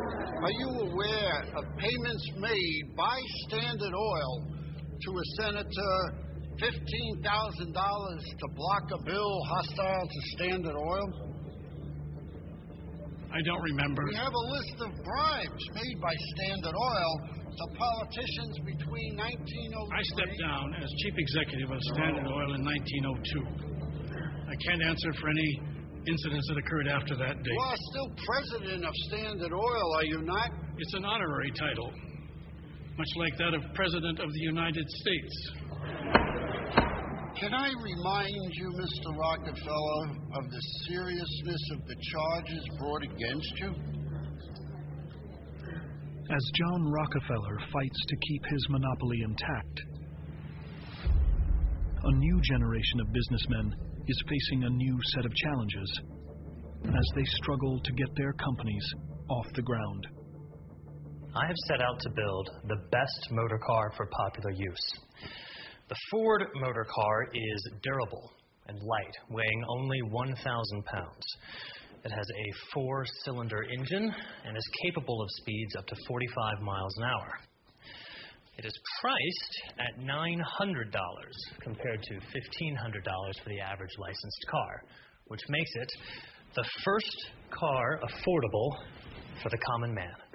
Are you aware of payments made by Standard Oil to a senator, $15,000 to block a bill hostile to Standard Oil? I don't remember. We have a list of bribes made by Standard Oil to politicians between 1903... I stepped down as chief executive of Standard Oil in 1902. I can't answer for any incidents that occurred after that date. You are still president of Standard Oil, are you not? It's an honorary title, much like that of President of the United States. Can I remind you, Mr. Rockefeller, of the seriousness of the charges brought against you? As John Rockefeller fights to keep his monopoly intact, a new generation of businessmen is facing a new set of challenges as they struggle to get their companies off the ground. I have set out to build the best motor car for popular use. The Ford motor car is durable and light, weighing only 1,000 pounds. It has a 4-cylinder engine and is capable of speeds up to 45 miles an hour. It is priced at $900 compared to $1,500 for the average licensed car, which makes it the first car affordable for the common man.